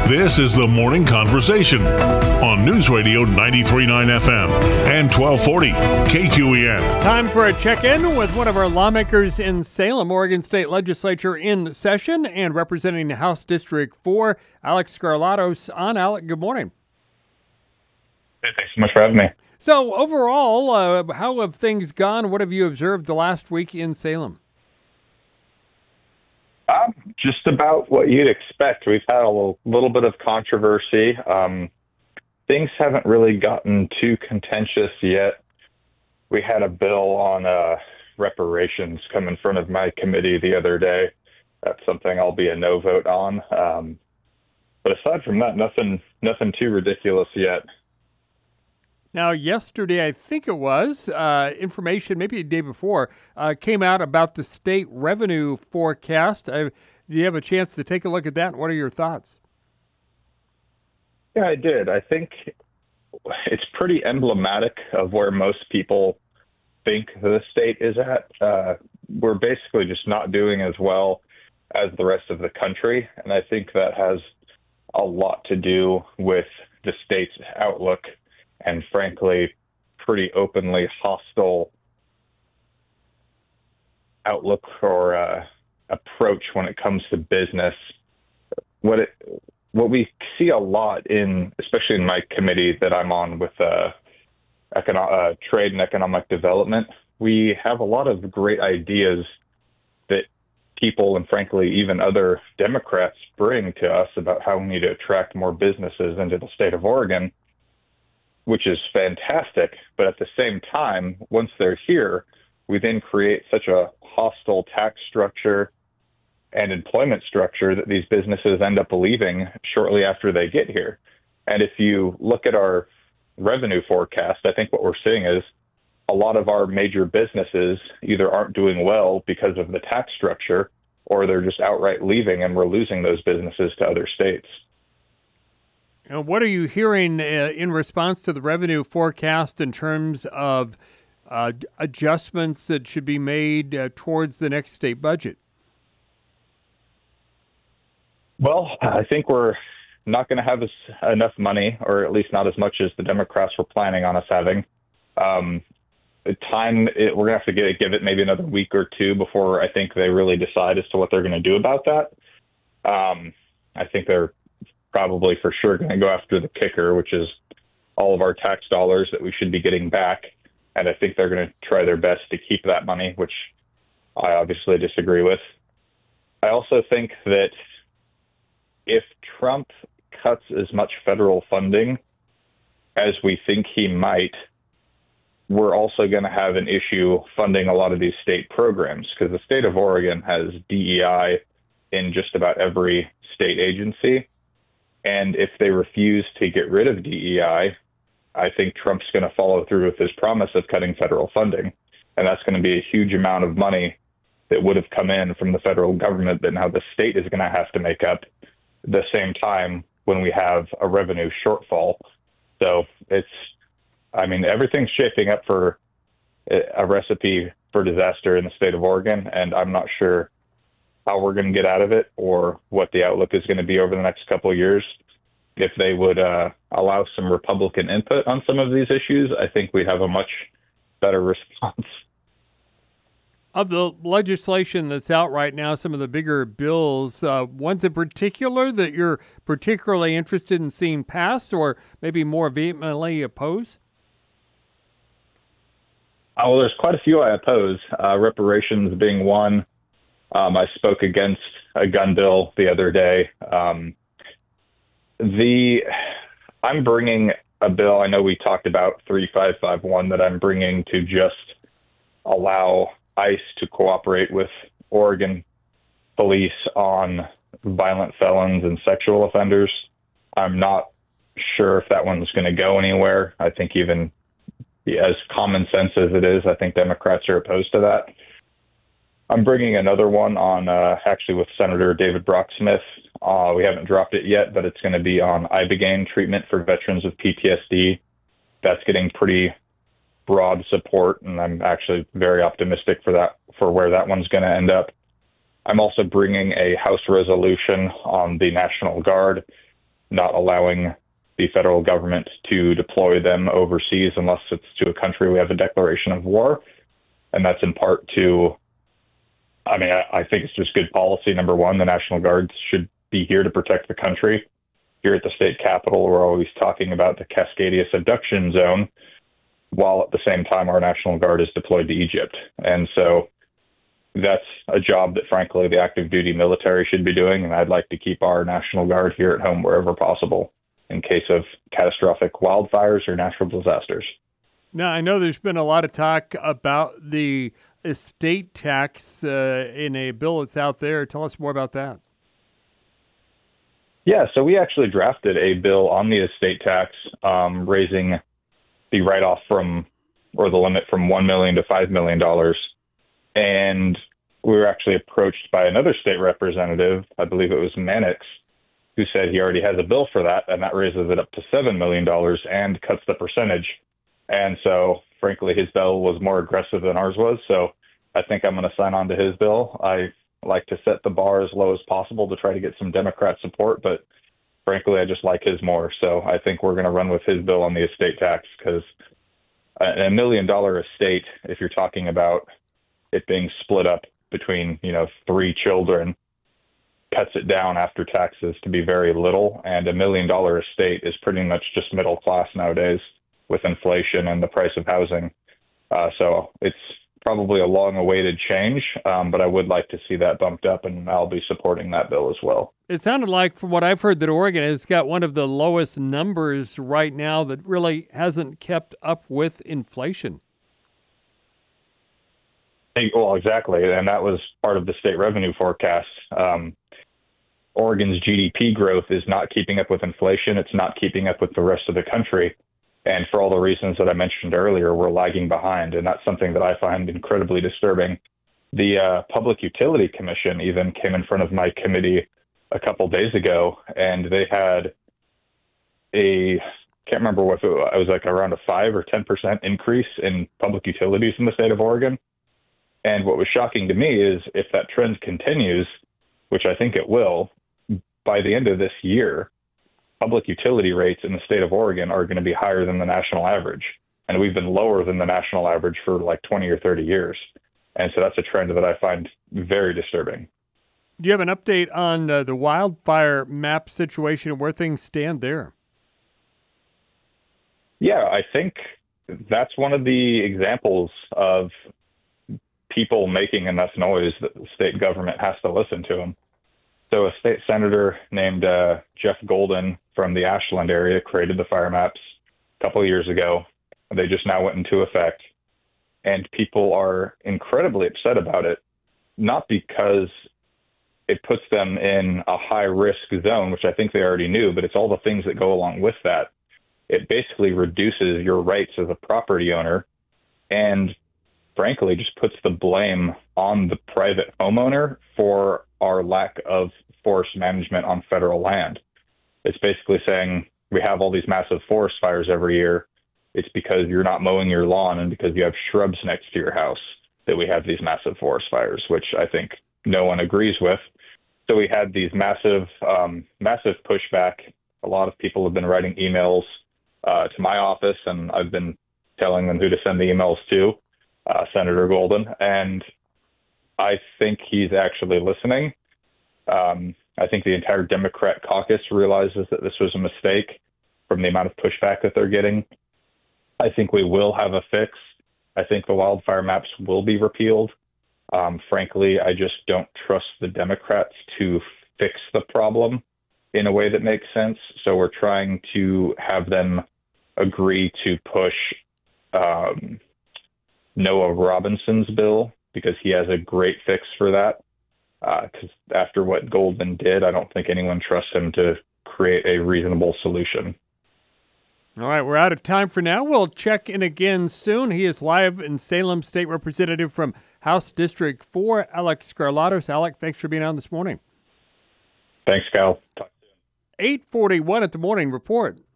This is the Morning Conversation on News Radio 93.9 FM and 1240 KQEN. Time for a check-in with one of our lawmakers in Salem. Oregon State Legislature in session and representing House District 4, Alex Skarlatos. Alec, good morning. Hey, thanks so much for having me. So overall, how have things gone? What have you observed the last week in Salem? Just about what you'd expect. We've had a little bit of controversy. Things haven't really gotten too contentious yet. We had a bill on reparations come in front of my committee the other day. That's something I'll be a no vote on. But aside from that, nothing too ridiculous yet. Now, yesterday, I think it was, information, maybe the day before, came out about the state revenue forecast. Do you have a chance to take a look at that? What are your thoughts? Yeah, I did. I think it's pretty emblematic of where most people think the state is at. We're basically just not doing as well as the rest of the country, and I think that has a lot to do with the state's outlook and frankly, pretty openly hostile outlook or approach when it comes to business. What we see a lot especially in my committee that I'm on with trade and economic development, we have a lot of great ideas that people and frankly even other Democrats bring to us about how we need to attract more businesses into the state of Oregon, which is fantastic. But at the same time, once they're here, we then create such a hostile tax structure and employment structure that these businesses end up leaving shortly after they get here. And if you look at our revenue forecast, I think what we're seeing is a lot of our major businesses either aren't doing well because of the tax structure, or they're just outright leaving and we're losing those businesses to other states. What are you hearing in response to the revenue forecast in terms of adjustments that should be made towards the next state budget? Well, I think we're not going to have enough money, or at least not as much as the Democrats were planning on us having. We're going to have to give it maybe another week or two before I think they really decide as to what they're going to do about that. I think they're probably for sure going to go after the kicker, which is all of our tax dollars that we should be getting back. And I think they're going to try their best to keep that money, which I obviously disagree with. I also think that if Trump cuts as much federal funding as we think he might, we're also going to have an issue funding a lot of these state programs, because the state of Oregon has DEI in just about every state agency. And if they refuse to get rid of DEI, I think Trump's going to follow through with his promise of cutting federal funding. And that's going to be a huge amount of money that would have come in from the federal government that now the state is going to have to make up at the same time when we have a revenue shortfall. So everything's shaping up for a recipe for disaster in the state of Oregon. And I'm not sure how we're going to get out of it or what the outlook is going to be over the next couple of years. If they would allow some Republican input on some of these issues, I think we'd have a much better response. Of the legislation that's out right now, some of the bigger bills, ones in particular that you're particularly interested in seeing passed or maybe more vehemently oppose? Well, there's quite a few I oppose, reparations being one. I spoke against a gun bill the other day. I'm bringing a bill, I know we talked about 3551, that I'm bringing to just allow ICE to cooperate with Oregon police on violent felons and sexual offenders. I'm not sure if that one's going to go anywhere. I think even as common sense as it is, I think Democrats are opposed to that. I'm bringing another one on actually with Senator David Brock Smith. We haven't dropped it yet, but it's going to be on Ibogaine treatment for veterans with PTSD. That's getting pretty broad support, and I'm actually very optimistic for where that one's going to end up. I'm also bringing a House resolution on the National Guard. not allowing the federal government to deploy them overseas unless it's to a country we have a declaration of war. And that's in part to, I think it's just good policy. Number one, the National Guards should be here to protect the country. Here at the state capitol, we're always talking about the Cascadia subduction zone, while at the same time our National Guard is deployed to Egypt. And so that's a job that, frankly, the active duty military should be doing, and I'd like to keep our National Guard here at home wherever possible in case of catastrophic wildfires or natural disasters. Now, I know there's been a lot of talk about the estate tax in a bill that's out there. Tell us more about that. Yeah, so we actually drafted a bill on the estate tax, raising the write-off the limit from $1 million to $5 million. And we were actually approached by another state representative, I believe it was Mannix, who said he already has a bill for that, and that raises it up to $7 million and cuts the percentage. And so, frankly, his bill was more aggressive than ours was. So I think I'm going to sign on to his bill. I like to set the bar as low as possible to try to get some Democrat support, but frankly, I just like his more. So I think we're going to run with his bill on the estate tax, because $1 million estate, if you're talking about it being split up between, 3 children, cuts it down after taxes to be very little. And $1 million estate is pretty much just middle class nowadays with inflation and the price of housing. So it's probably a long-awaited change, but I would like to see that bumped up, and I'll be supporting that bill as well. It sounded like, from what I've heard, that Oregon has got one of the lowest numbers right now that really hasn't kept up with inflation. Well, exactly, and that was part of the state revenue forecast. Oregon's GDP growth is not keeping up with inflation. It's not keeping up with the rest of the country. And for all the reasons that I mentioned earlier, we're lagging behind, and that's something that I find incredibly disturbing. The Public Utility Commission even came in front of my committee a couple days ago, and they had can't remember what it was, like around a 5 or 10% increase in public utilities in the state of Oregon. And what was shocking to me is if that trend continues, which I think it will, by the end of this year, public utility rates in the state of Oregon are going to be higher than the national average. And we've been lower than the national average for like 20 or 30 years. And so that's a trend that I find very disturbing. Do you have an update on the wildfire map situation and where things stand there? Yeah, I think that's one of the examples of people making enough noise that the state government has to listen to them. So a state senator named Jeff Golden from the Ashland area created the fire maps a couple of years ago. They just now went into effect, and people are incredibly upset about it, not because it puts them in a high-risk zone, which I think they already knew, but it's all the things that go along with that. It basically reduces your rights as a property owner and, frankly, just puts the blame on the private homeowner for our lack of forest management on federal land. It's basically saying we have all these massive forest fires every year. It's because you're not mowing your lawn and because you have shrubs next to your house that we have these massive forest fires, which I think no one agrees with. So we had these massive pushback. A lot of people have been writing emails to my office, and I've been telling them who to send the emails to, Senator Golden, and I think he's actually listening. I think the entire Democrat caucus realizes that this was a mistake from the amount of pushback that they're getting. I think we will have a fix. I think the wildfire maps will be repealed. Frankly, I just don't trust the Democrats to fix the problem in a way that makes sense. So we're trying to have them agree to push Noah Robinson's bill, because he has a great fix for that. Because after what Golden did, I don't think anyone trusts him to create a reasonable solution. All right, we're out of time for now. We'll check in again soon. He is live in Salem, State Representative from House District 4, Alec Skarlatos. Alec, thanks for being on this morning. Thanks, Cal. Talk soon. 8:41 at the Morning Report.